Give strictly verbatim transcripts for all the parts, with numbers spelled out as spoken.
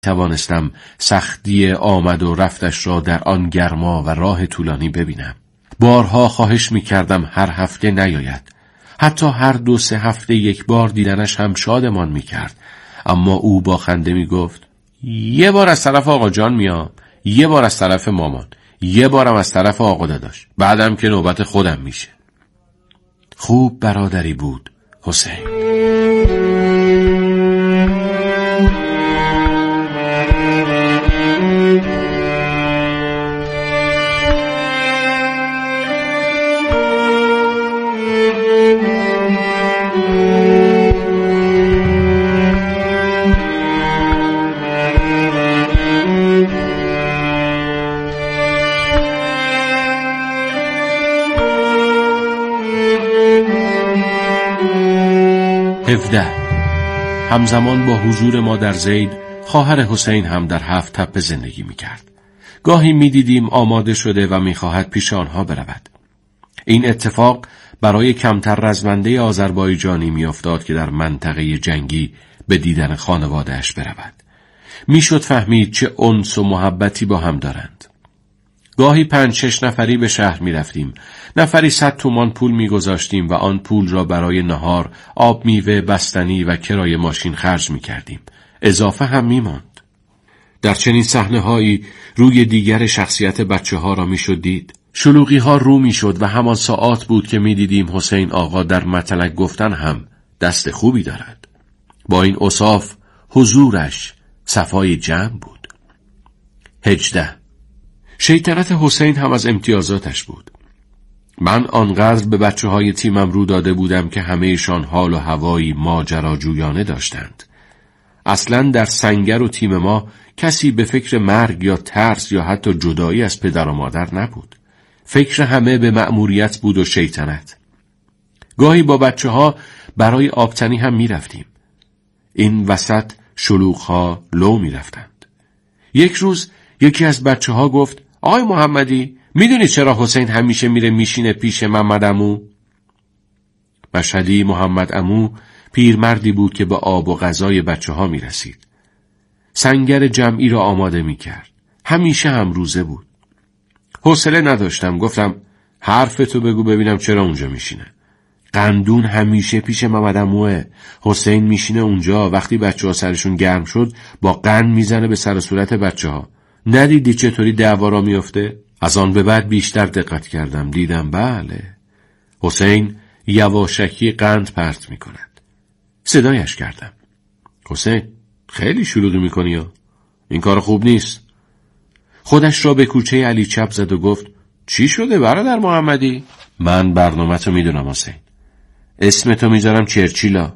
توانستم سختی آمد و رفتش را در آن گرما و راه طولانی ببینم. بارها خواهش می کردم هر هفته نیاید. حتی هر دو سه هفته یک بار دیدنش هم شادمان می کرد. اما او با خنده می گفت یه بار از طرف آقا جان میام، یه بار از طرف مامان، یه بارم از طرف آقا داداش، بعدم که نوبت خودم میشه. خوب برادری بود حسین. هفده. همزمان با حضور مادر زید، خواهر حسین هم در هفت تپه زندگی می کرد. گاهی می دیدیم آماده شده و می خواهد پیش آنها برود. این اتفاق برای کمتر رزمنده آذربایجانی می افتاد که در منطقه جنگی به دیدن خانواده‌اش برود. می شد فهمید چه انس و محبتی با هم دارند. گاهی پنج شش نفری به شهر می رفتیم. نفری صد تومان پول می گذاشتیم و آن پول را برای نهار، آب میوه، بستنی و کرایه ماشین خرج می کردیم. اضافه هم می ماند. در چنین صحنه هایی روی دیگر شخصیت بچه ها را می شد دید. شلوغی ها رو می شد و همان ساعات بود که می دیدیم حسین آقا در مطلق گفتن هم دست خوبی دارد. با این اوصاف حضورش صفای جمع بود. هجده. شیطنت حسین هم از امتیازاتش بود. من آنقدر به بچه های تیمم رو داده بودم که همه‌شان حال و هوایی ماجراجویانه داشتند. اصلاً در سنگر و تیم ما کسی به فکر مرگ یا ترس یا حتی جدایی از پدر و مادر نبود. فکر همه به مأموریت بود و شیطنت. گاهی با بچه ها برای آبتنی هم می رفتیم. این وسط شلوغ ها لو می رفتند. یک روز یکی از بچه ها گفت آقای محمدی، میدونی چرا حسین همیشه میره میشینه پیش محمد عمو؟ مشهدی محمد عمو پیرمردی بود که به آب و غذای بچه ها میرسید. سنگر جمعی را آماده میکرد. همیشه هم روزه بود. حوصله نداشتم. گفتم حرفتو بگو ببینم چرا اونجا میشینه. قندون همیشه پیش محمد عموه. حسین میشینه اونجا. وقتی بچه ها سرشون گرم شد با قند میزنه به سر و صورت بچه ها. ندیدی چطوری دعوا را میفته؟ از آن به بعد بیشتر دقت کردم. دیدم بله، حسین یواشکی قند پرت می کند. صدایش کردم. حسین خیلی شلوغی می کنی یا؟ این کار خوب نیست. خودش را به کوچه علی چپ زد و گفت چی شده برادر محمدی؟ من برنامه تو می دونم حسین. اسم تو می زارم چرچیلا.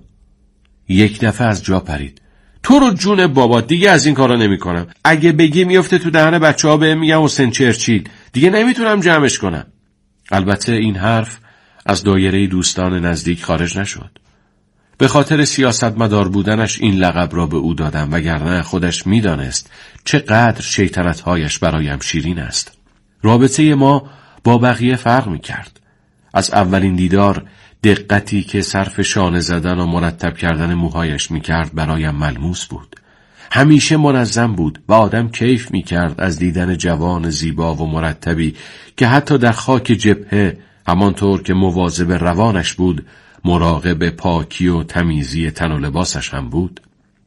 یک دفعه از جا پرید. تو رو جون بابا، دیگه از این کارا نمی کنم. اگه بگی میفته تو دهن بچه ها بهم میگم حسین چرچیل. دیگه نمیتونم جمعش کنم. البته این حرف از دایره دوستان نزدیک خارج نشد. به خاطر سیاستمدار بودنش این لقب را به او دادم، وگرنه خودش میدانست چقدر شیطنت‌هایش برایم شیرین است. رابطه ما با بقیه فرق میکرد. از اولین دیدار دقتی که صرف شانه زدن و مرتب کردن موهایش میکرد برایم ملموس بود. همیشه منظم بود و آدم کیف میکرد از دیدن جوان زیبا و مرتبی که حتی در خاک جبهه همانطور که مواظب روانش بود مراقب پاکی و تمیزی تن و لباسش هم بود.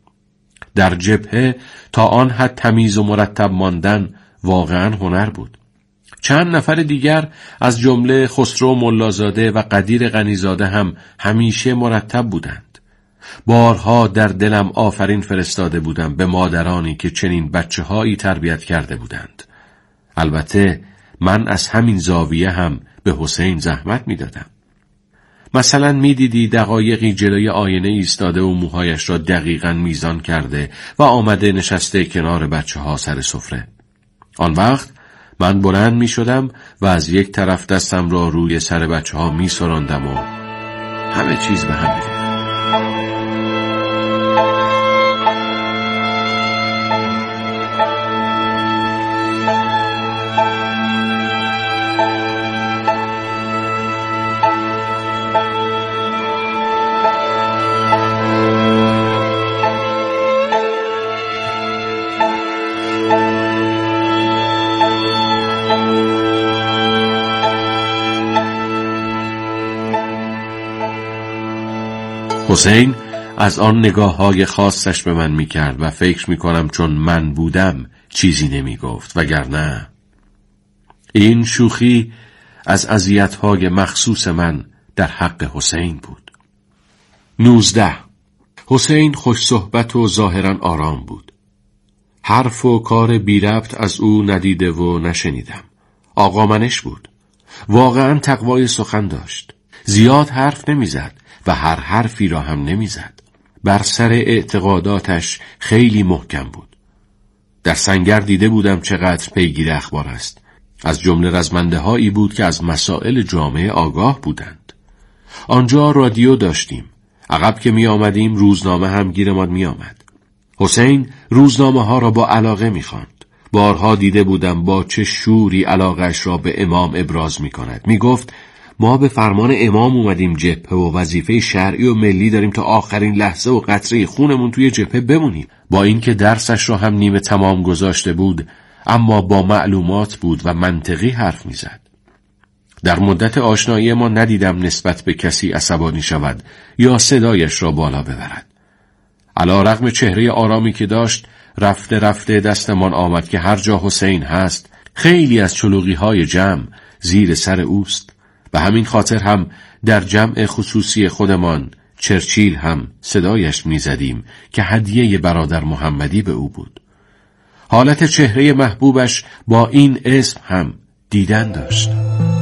در جبهه تا آن حد تمیز و مرتب ماندن واقعا هنر بود. چند نفر دیگر از جمله خسرو ملازاده و قدیر غنیزاده هم همیشه مرتب بودند. بارها در دلم آفرین فرستاده بودم به مادرانی که چنین بچه هایی تربیت کرده بودند. البته من از همین زاویه هم به حسین زحمت می دادم. مثلا می دیدی دقایقی جلوی آینه ایستاده و موهایش را دقیقاً میزان کرده و آمده نشسته کنار بچه ها سر سفره. آن وقت من بلند می شدم و از یک طرف دستم را روی سر بچه ها می سراندم و همه چیز به هم می ریخت. حسین از آن نگاه‌های خاصش به من می‌کرد و فکر می‌کنم چون من بودم چیزی نمی‌گفت، وگرنه این شوخی از اذیت‌های مخصوص من در حق حسین بود. نوزده. حسین خوش صحبت و ظاهراً آرام بود. حرف و کار بی ربط از او ندیده و نشنیدم. آقا منش بود. واقعاً تقوای سخن داشت. زیاد حرف نمیزد و هر حرفی را هم نمیزد. بر سر اعتقاداتش خیلی محکم بود. در سنگر دیده بودم چقدر پیگیر اخبار است. از جمله رزمنده هایی بود که از مسائل جامعه آگاه بودند. آنجا رادیو داشتیم. عقب که می آمدیم روزنامه هم گیرمان می آمد. حسین روزنامه ها را با علاقه می خواند. بارها دیده بودم با چه شوری علاقش را به امام ابراز می کند. می گفت ما به فرمان امام اومدیم جبهه و وظیفه شرعی و ملی داریم تا آخرین لحظه و قطره خونمون توی جبهه بمونیم. با اینکه درسش را هم نیمه تمام گذاشته بود، اما با معلومات بود و منطقی حرف می زد. در مدت آشنایی ما ندیدم نسبت به کسی عصبانی شود یا صدایش را بالا ببرد. علی رغم چهره آرامی که داشت، رفته رفته دستمان آمد که هر جا حسین هست خیلی از چلوغی های جمع زیر سر اوست. به همین خاطر هم در جمع خصوصی خودمان چرچیل هم صدایش می زدیم که هدیه برادر محمدی به او بود. حالت چهره محبوبش با این اسم هم دیدن داشت.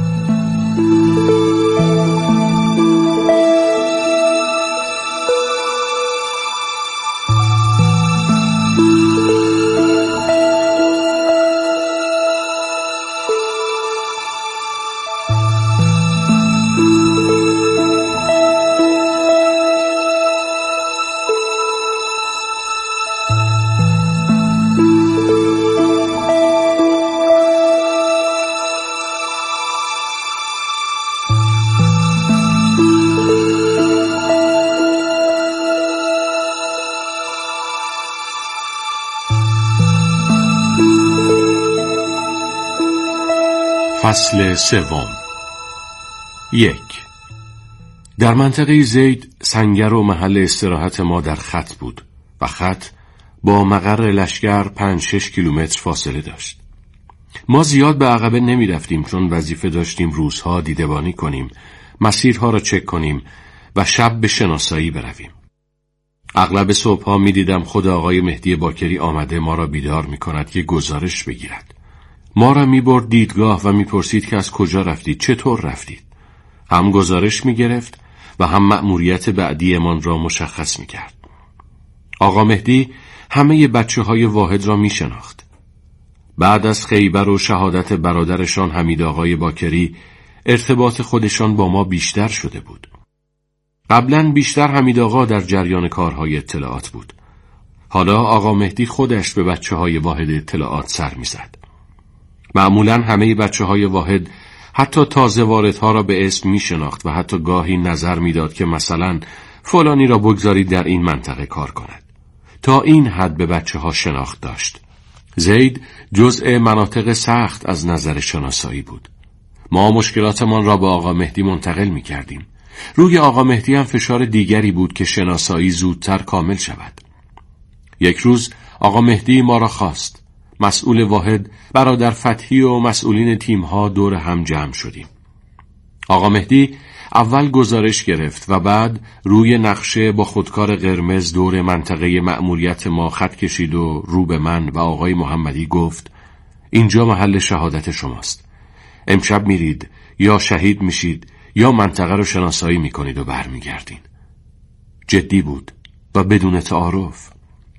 فصل سوم. یک. در منطقه زید سنگر و محل استراحت ما در خط بود و خط با مقر لشکر پنج شش کیلومتر فاصله داشت. ما زیاد به عقبه نمی رفتیم چون وظیفه داشتیم روزها دیدبانی کنیم، مسیرها را چک کنیم و شب به شناسایی برویم. اغلب صبحها می دیدم خود آقای مهدی باکری آمده ما را بیدار می کند که گزارش بگیرد. ما را می برد دیدگاه و می پرسید که از کجا رفتید، چطور رفتید. هم گزارش می گرفت و هم مأموریت بعدی من را مشخص می کرد. آقا مهدی همه بچه های واحد را می شناخت. بعد از خیبر و شهادت برادرشان حمید آقای باکری ارتباط خودشان با ما بیشتر شده بود. قبلا بیشتر حمید آقا در جریان کارهای اطلاعات بود. حالا آقا مهدی خودش به بچه های واحد اطلاعات سر می زد. معمولاً همه بچه های واحد حتی تازه واردها را به اسم می شناخت و حتی گاهی نظر می داد که مثلا فلانی را بگذارید در این منطقه کار کند. تا این حد به بچه ها شناخت داشت. زید جزء مناطق سخت از نظر شناسایی بود. ما مشکلاتمان را با آقا مهدی منتقل می کردیم. روی آقا مهدی هم فشار دیگری بود که شناسایی زودتر کامل شود. یک روز آقا مهدی ما را خواست. مسئول واحد، برادر فتحی و مسئولین تیم‌ها دور هم جمع شدیم. آقا مهدی اول گزارش گرفت و بعد روی نقشه با خودکار قرمز دور منطقه مأموریت ما خط کشید و رو به من و آقای محمدی گفت اینجا محل شهادت شماست. امشب میرید یا شهید میشید یا منطقه رو شناسایی میکنید و برمیگردین. جدی بود و بدون تعارف.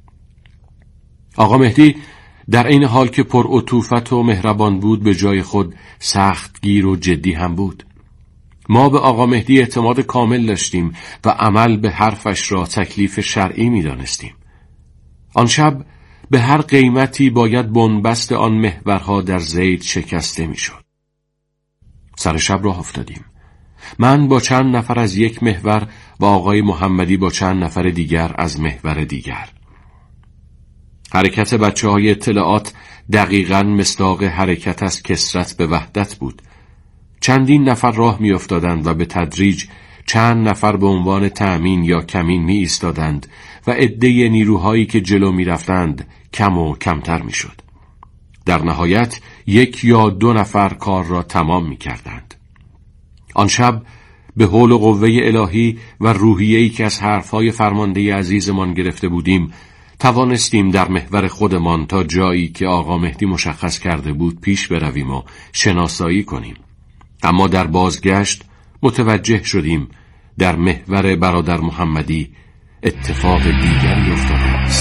آقا مهدی در این حال که پر عطوفت و مهربان بود به جای خود سخت گیر و جدی هم بود. ما به آقا مهدی اعتماد کامل داشتیم و عمل به حرفش را تکلیف شرعی می دانستیم. آن شب به هر قیمتی باید بنبست آن محورها در زید شکسته می شد. سر شب راه افتادیم. من با چند نفر از یک محور و آقای محمدی با چند نفر دیگر از محور دیگر. حرکت بچه های اطلاعات دقیقاً مصداق حرکت از کثرت به وحدت بود. چندین نفر راه می افتادند و به تدریج چند نفر به عنوان تأمین یا کمین می ایستادند و عده نیروهایی که جلو می رفتند کم و کمتر می شد. در نهایت یک یا دو نفر کار را تمام می کردند. آن شب به حول و قوه الهی و روحیه‌ای که از حرفهای فرمانده عزیزمان گرفته بودیم توانستیم در محور خودمان تا جایی که آقا مهدی مشخص کرده بود پیش برویم و شناسایی کنیم. اما در بازگشت متوجه شدیم در محور برادر محمدی اتفاق دیگری افتاده است.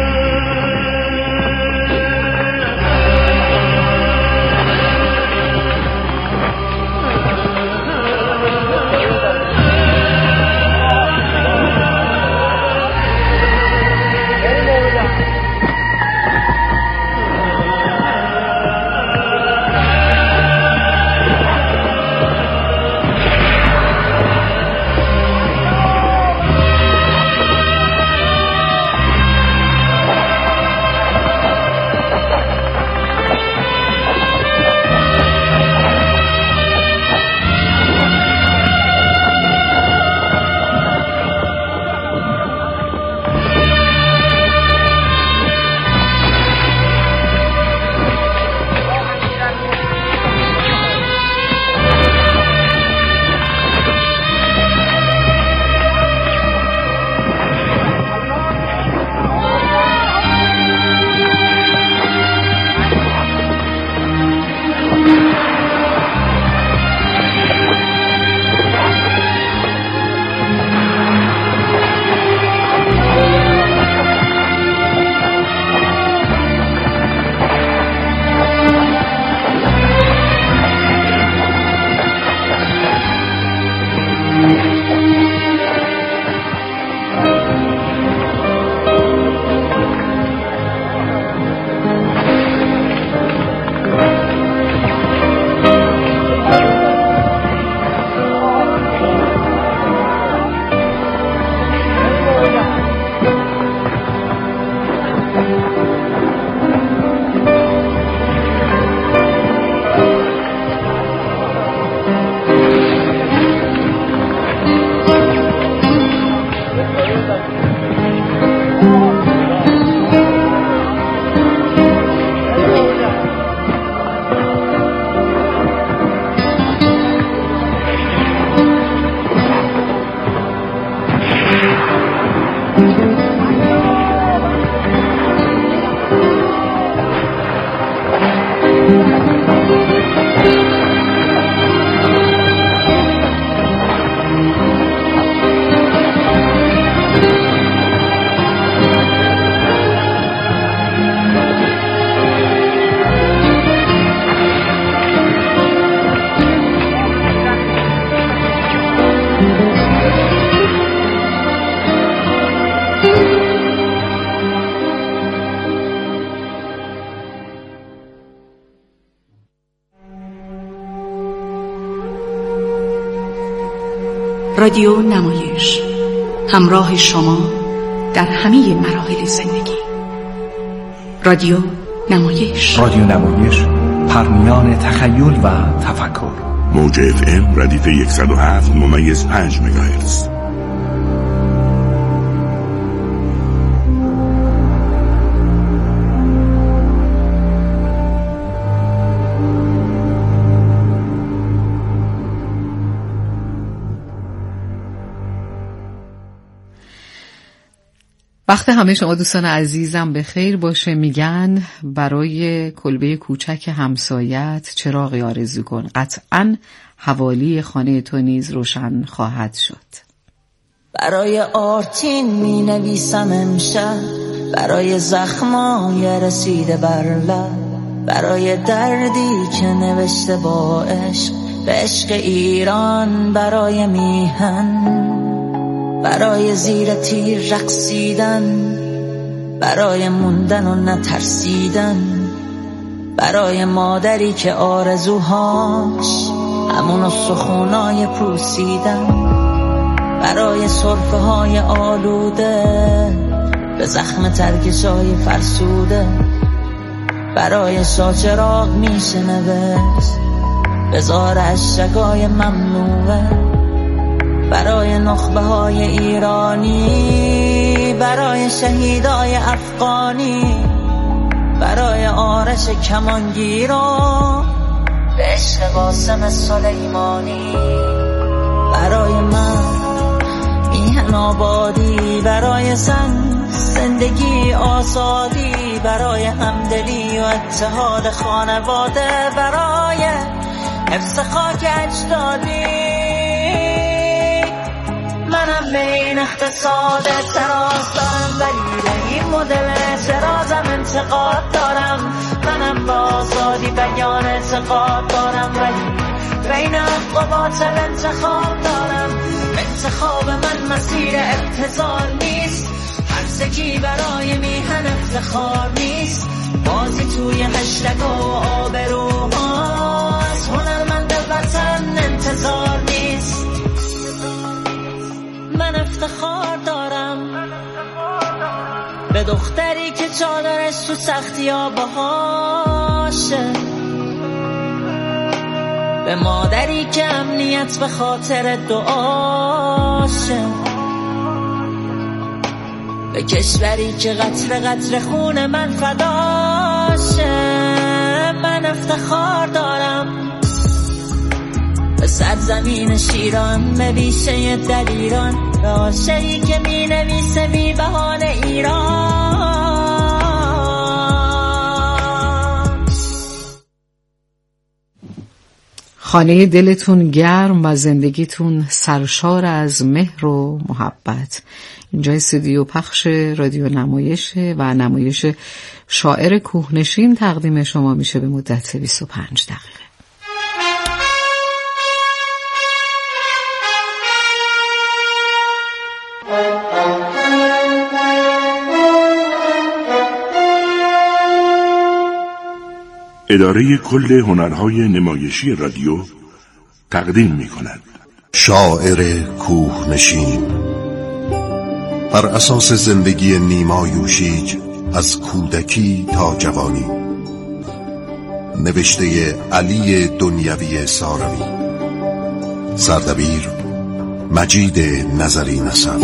رادیو نمایش، همراه شما در همه مراحل زندگی. رادیو نمایش رادیو نمایش، پرمیان تخیل و تفکر. موج اف ام ردیف صد و هفت ممیز پنج مگاهرتز. وقت همه شما دوستان عزیزم به خیر باشه. میگن برای کلبه کوچک همسایت چراغی آرزو کن، قطعاً حوالی خانه تو نیز روشن خواهد شد. برای آرتین می نویسم امشب، برای زخمای رسیده بر لب، برای دردی که نوشته با عشق، به عشق ایران، برای میهن، برای زیر تیر رقصیدن، برای موندن و نترسیدن، برای مادری که آرزوهاش همون سخونای پوسیدن، برای صرفه های آلوده به زخم ترکشای فرسوده، برای ساچراغ میشه نوشت بزار اشکای ممنوعه، برای نخبه های ایرانی، برای شهیدای افغانی، برای آرش کمانگیران به عشق قاسم سلیمانی، برای من میهن آبادی، برای زن زندگی آزادی، برای همدلی و اتحاد خانواده، برای حفظ خاک اجدادی. منم به این اقتصاد اعتراض دارم، ولی به این مدل اعتراضم انتقاد دارم. منم به آزادی بیان اعتقاد دارم، ولی بین حق و باطل انتخاب دارم. انتخاب من مسیر ابتذال نیست، هر سکی برای میهن افتخار نیست. بازی توی هشتگ و آبروها، از هنرمند وطن انتظار نیست. من افتخار دارم به دختری که چادرش تو سختی ها باشه، به مادری که امنیت به خاطر دعاشه، به کشوری که قطر قطر خون من فداشه. من افتخار دارم به سرزمین شیران، به بیشه دلیران، به عاشقی که می نویسه بی بهان ایران. خانه دلتون گرم و زندگیتون سرشار از مهر و محبت. اینجا استودیو پخش رادیو نمایشه و نمایش شاعر کوهنشین تقدیم شما میشه به مدت بیست و پنج دقیقه. اداره کل هنرهای نمایشی رادیو تقدیم می کند شاعر کوهنشین، بر اساس زندگی نیما یوشیج از کودکی تا جوانی، نوشته علی دنیوی ساروی، سردبیر مجید نظری نسب.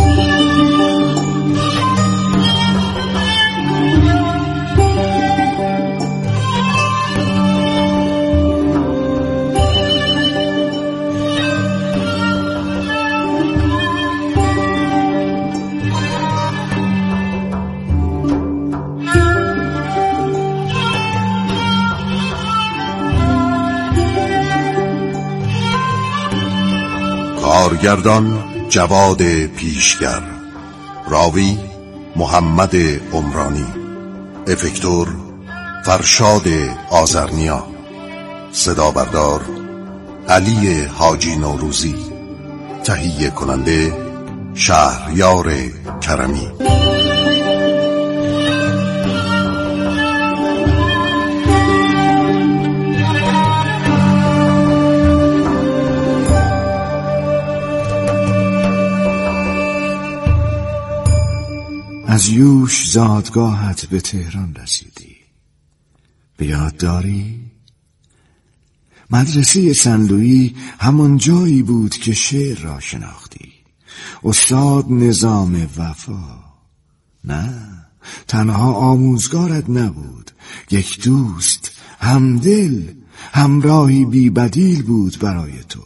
کارگردان جواد پیشگر، راوی محمد عمرانی، افکتور فرشاد آذرنیا، صدا بردار علی حاجی نوروزی، تهیه کننده شهریار کرمی. از یوش زادگاهت به تهران رسیدی، به یاد داری؟ مدرسه سنلویی همان جایی بود که شعر را شناختی. استاد نظام وفا نه، تنها آموزگارت نبود، یک دوست، همدل، همراهی بی بدیل بود برای تو.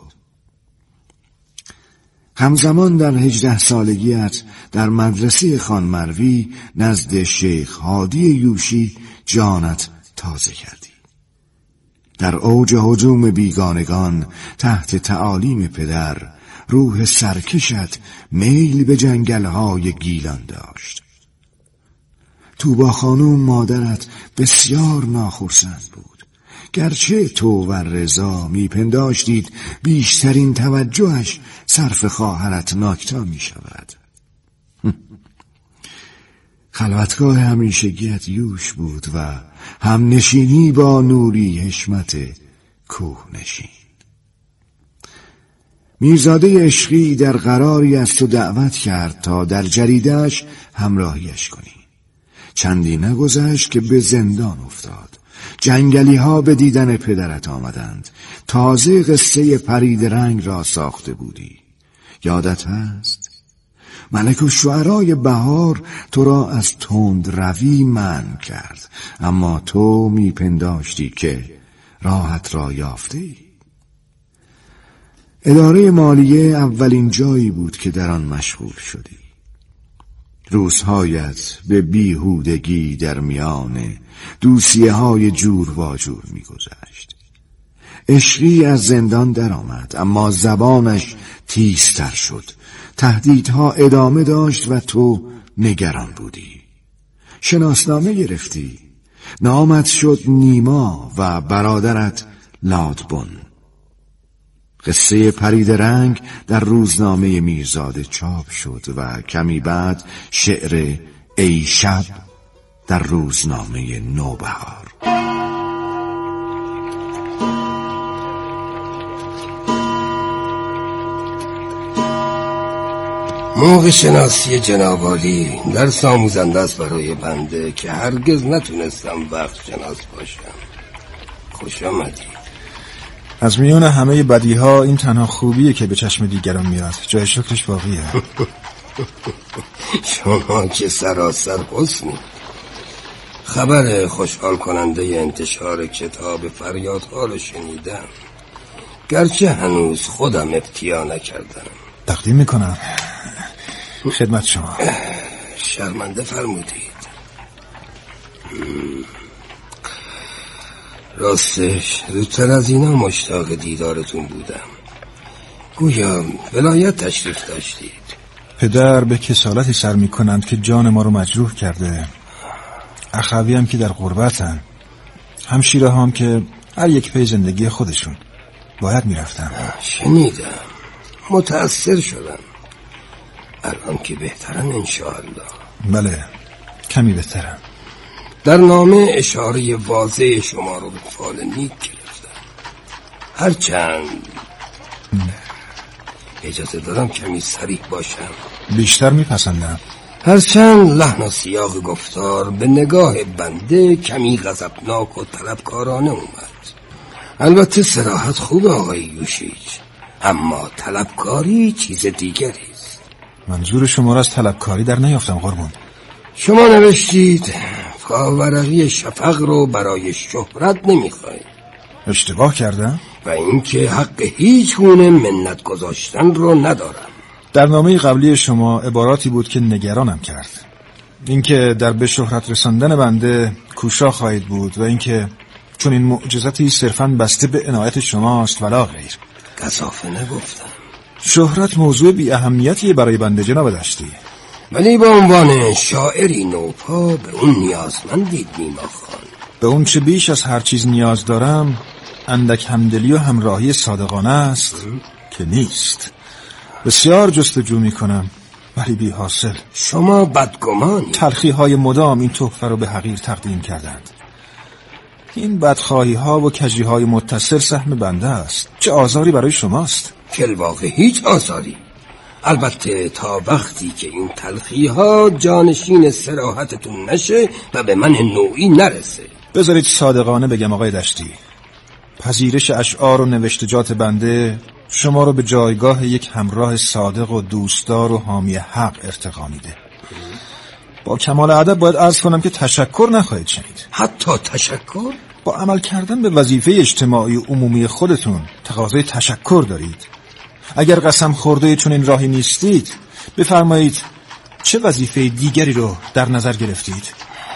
همزمان در هجده سالگیت در مدرسه خانمروی نزد شیخ هادی یوشی جانت تازه کردی. در اوج هجوم بیگانگان تحت تعالیم پدر، روح سرکشت میل به جنگل‌های گیلان داشت. توبا خانوم مادرت بسیار ناخرسند بود، گرچه تو و رضا میپنداشتید بیشترین توجهش صرف خواهرت ناکتا می شود. خلوتگاه همیشگیت یوش بود و هم نشینی با نوری حشمت کوهنشین. میرزاده عشقی در قراری از تو دعوت کرد تا در جریده‌اش همراهیش کنی. چندی نگذشت که به زندان افتاد. جنگلی ها به دیدن پدرت آمدند. تازه قصه پرید رنگ را ساخته بودی. یادت هست؟ ملک الشعرای بهار تو را از تند روی منع کرد، اما تو میپنداشتی که راحت را یافتی. اداره مالیه اولین جایی بود که در آن مشغول شدی. روزهایت به بیهودگی در میان دوسیه های جور و جور میگذشت. عشقی از زندان در آمد، اما زبانش تیزتر شد. تهدیدها ادامه داشت و تو نگران بودی. شناسنامه گرفتی. نامت شد نیما و برادرت لادبن. قصه پرید رنگ در روزنامه میرزاده چاپ شد و کمی بعد شعر ای شب در روزنامه نوبهار. موقع شناسی جناب عالی درس آموزنده است برای بنده که هرگز نتونستم وقت شناس باشم. خوش آمدید. از میون همه بدیها این تنها خوبیه که به چشم دیگران میاد. جای شکرش باقیه. شما که سراسر حسنی. خبر خوشحال کننده انتشار کتاب فریادها رو شنیدم، گرچه هنوز خودم ابتیا نکردم. تقدیم میکنم خدمت شما. شرمنده فرمودید. راستش زودتر از اینا مشتاق دیدارتون بودم. گویا ولایت تشریف داشتید. پدر به کسالتی سر میکنند که جان ما رو مجروح کرده. اخوی هم که در غربتن، همشیره هم که هر یک پی زندگی خودشون. باید میرفتم. شنیدم، متأثر شدم. الان که بهترن انشاءالله. بله کمی بهترم. در نامه اشاره واضح شما رو به فال نیک گرفتم. هرچند اجازه دارم کمی صریح باشم. بیشتر میپسندم. هرچند لحن و سیاق گفتار به نگاه بنده کمی غضبناک و طلبکارانه اومد. البته صراحت خوبه آقای یوشیج، اما طلبکاری چیز دیگری است. منظور شما را از طلبکاری در نیافتم قربان. شما نوشتید پاورقی شفق رو برای شهرت نمیخواید. اشتباه کردم؟ و اینکه حق هیچ گونه منت گذاشتن رو ندارم. در نامه قبلی شما عباراتی بود که نگرانم کرد. اینکه در به شهرت رساندن بنده کوشا خواهید بود و اینکه چون این معجزاتی صرفاً بسته به عنایت شماست ولا غیر. گزافه نگفتم. شهرت موضوع بی اهمیتیه برای بنده جناب دشتی، ولی به عنوان شاعری نوپا به اون نیازمندید نیما خان. به اون چه بیش از هر چیز نیاز دارم اندک همدلی و همراهی صادقانه است که نیست. بسیار جستجو می کنم ولی بی حاصل. شما بدگمانی. تلخی های مدام این تحفه رو به حقیر تقدیم کردند. این بدخواهی ها و کجی های متصل سهم بنده است. چه آزاری برای شماست؟ کلواقع هیچ آزاری. البته تا وقتی که این تلخی ها جانشین صراحتتون نشه و به من نوعی نرسه. بذارید صادقانه بگم آقای دشتی، پذیرش اشعار و نوشتجات بنده شما رو به جایگاه یک همراه صادق و دوستدار و حامی حق ارتقا میده. با کمال ادب باید عرض کنم که تشکر نخواهید شنید. حتی تشکر؟ با عمل کردن به وظیفه اجتماعی عمومی خودتون تقاضای تشکر دارید. اگر قسم خورده چون این راهی نیستید بفرمایید چه وظیفه دیگری رو در نظر گرفتید؟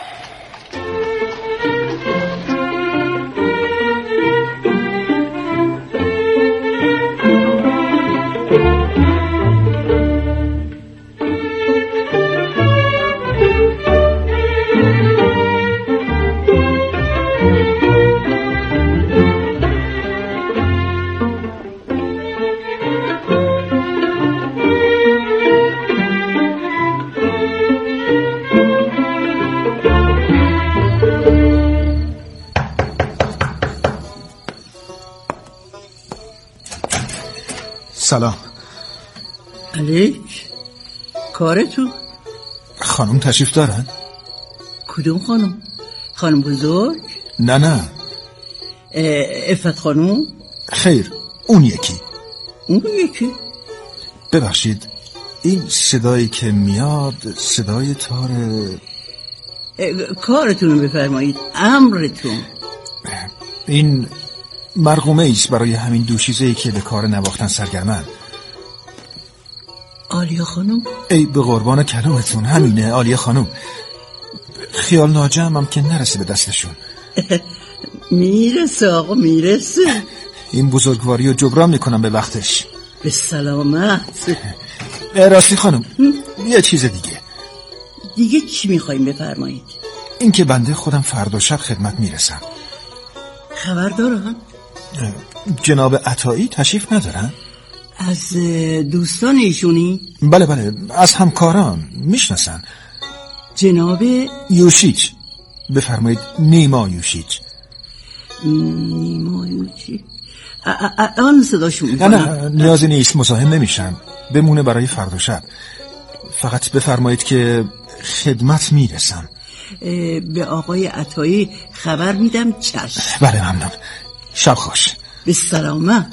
سلام. علیک کارتون؟ خانم تشریف دارن؟ کدوم خانم؟ خانم بزرگ؟ نه نه. افت خانم؟ خیر اون یکی. اون یکی؟ ببخشید، این صدایی که میاد صدای تار کارتون رو بفرمایید، امرتون. این مرقومه ایست برای همین دوشیزه‌ای که به کار نواختن سرگرمن. آلیا خانم؟ ای به قربان کلامتون، همینه آلیا خانم. خیال ناجمم که نرسه به دستشون. میرسه آقا، میرسه. این بزرگواری رو جبران میکنم به وقتش. به سلامت. راستی خانم، یه چیز دیگه. دیگه چی میخواییم بفرمایید؟ این که بنده خودم فردا شب خدمت میرسم. خبر دارن؟ جناب عطایی تشریف ندارن؟ از دوستان ایشونی؟ بله بله، از همکاران میشناسن. جناب یوشیچ. بفرمایید نیما یوشیچ. نیما یوشیچ آن صداشون میکنم. نه نه نیازی نیست، مزاحم نمیشم، بمونه برای فردا شب. فقط بفرمایید که خدمت میرسم. به آقای عطایی خبر میدم. چشم. بله ممنون، شب خوش. به سلامت.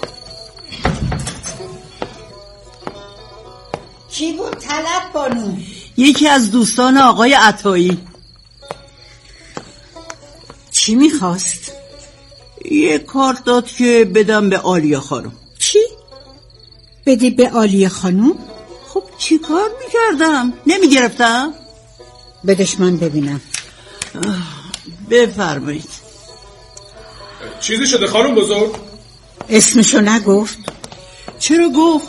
کی بود طلب بانو؟ یکی از دوستان آقای عطایی. چی میخواست؟ یه کارت داد که بدم به آلیا خانم. چی؟ بدی به آلیا خانم؟ خب چی کار میکردم؟ نمیگرفتم؟ بدش من ببینم. بفرمایید. چیزی شده خانم بزرگ؟ اسمشو نگفت؟ چرا گفت؟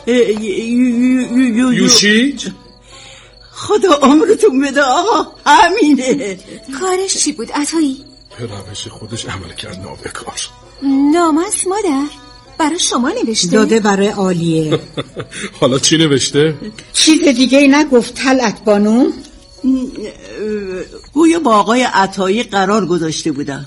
یوشیچ؟ خدا عمرتون بده آقا، همینه. کارش چی بود عطایی؟ به روش خودش عمل کرد نابکار. نامه است مادر، برای شما نوشته؟ داده برای آلیه. حالا چی نوشته؟ چیز دیگه ای نگفت طلعت بانو؟ گویا با آقای عطایی قرار گذاشته بودن.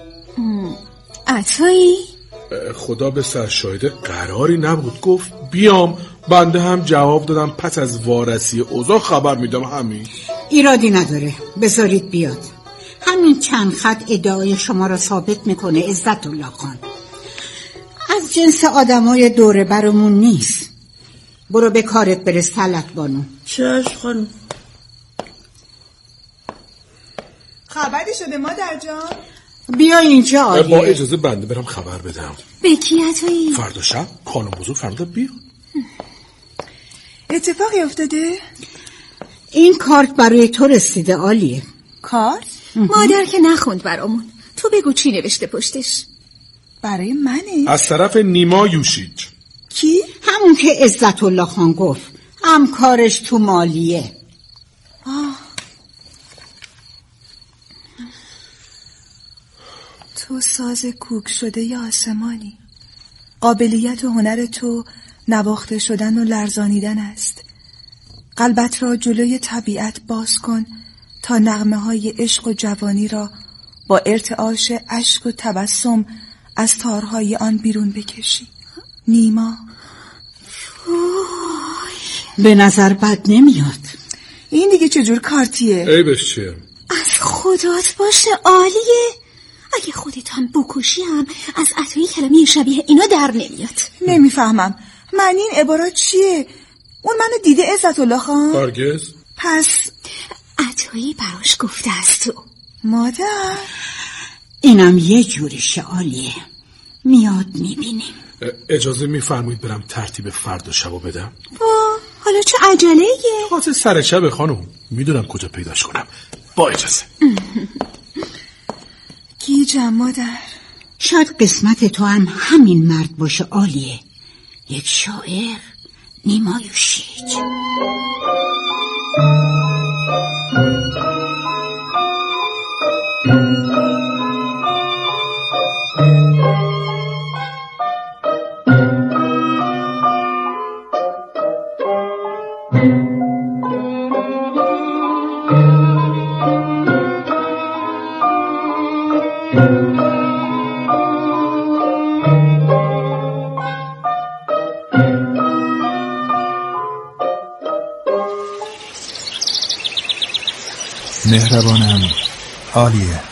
عطایی؟ خدا به سرشاهده قراری نبود، گفت بیام، بنده هم جواب دادم پس از وارسی اوضاع خبر میدم. همین. ایرادی نداره، بذارید بیاد. همین چند خط ادعای شما را ثابت میکنه عزت الله خان. از جنس آدمای دوره برمون نیست. برو به کارت برس طلعت بانو. چشم خانم. خبری شده مادر جان؟ بیا اینجا آلیه. با اجازه بنده برم خبر بدم. به کی عطایی؟ فردا شب خانم بزرگ فرموده بیا. اتفاقی افتاده؟ این کارت برای تو رسیده آلیه. کارت؟ مادر که نخوند برامون. تو بگو چی نوشته پشتش. برای منه؟ از طرف نیما یوشیچ. کی؟ همون که عزت الله خان گفت، همکارش تو مالیه. آه. تو ساز کوک شده یا آسمانی. قابلیت و هنر تو نواخته شدن و لرزانیدن است. قلبت را جلوی طبیعت باز کن تا نغمه های عشق و جوانی را با ارتعاش اشک و تبسم از تارهای آن بیرون بکشی. نیما. به نظر بد نمیاد. این دیگه چجور کارتیه؟ عیبش چیه؟ از خدات باشه عالیه. اگه خودت هم بکشی هم از عطایی کلمه شبیه اینا در نمیاد. نمیفهمم معنی این عبارات چیه؟ اون منو دیده عزت الله خان؟ هرگز. پس عطایی براش گفته است تو. مادر اینم یه جورشه عالیه. میاد میبینیم. اجازه میفرمایید برم ترتیب فردا شبو بدم؟ با حالا چه عجله یه؟ خاطر سر شب خانم، میدونم کجا پیداش کنم. با اجازه. گیجم مادر. شاید قسمت تو هم همین مرد باشه عالیه. یک شاعر، نیما یوشیچ. مهربانم عالیه.